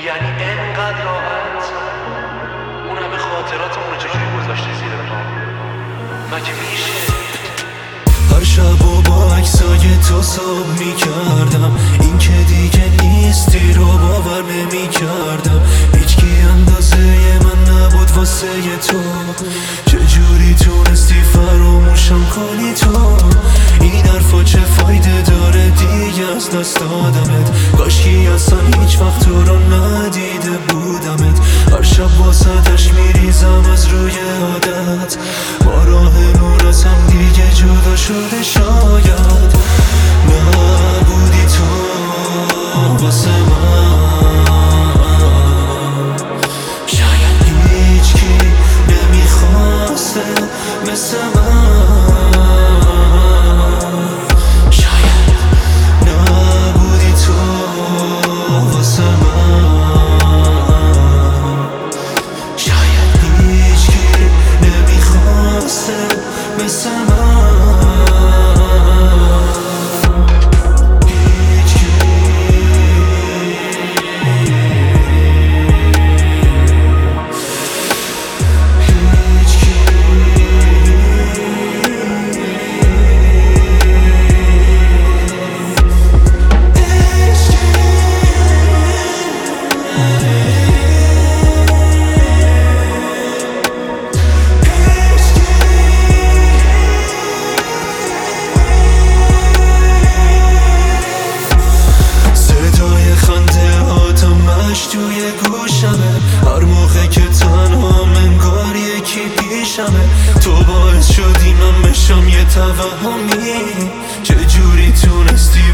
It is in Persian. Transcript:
یعنی انقدر راحت اون همه خاطراتمون رو چجوری گذاشتی زیر پا؟ مگه میشه؟ هر شب و با عکسای تو صبح میکردم، این که دیگه نیستی رو باور نمیکردم. هیچکی اندازه من نبود واسه تو، چجوری تونستی فراموشم کنی تو؟ این حرفا چه فایده داره دیگه از دست دادمت؟ کاشکی اصلا هیچ وقت تو رو ندیده بودمت. هر شب واسدش میریزم از روی عادت، با راه نور از هم دیگه جدا شده. شاید نبودی تو واسه من، شاید هیچکی نمیخواسته مثل من، شاید نبودی تو واسه من، شاید هیچکی نمیخواسته مثل من. توی گوشمه هر موقع که تنها انگار یکی پیشمه. تو باعث شدی من بشم یه توهمی، چجوری تونستی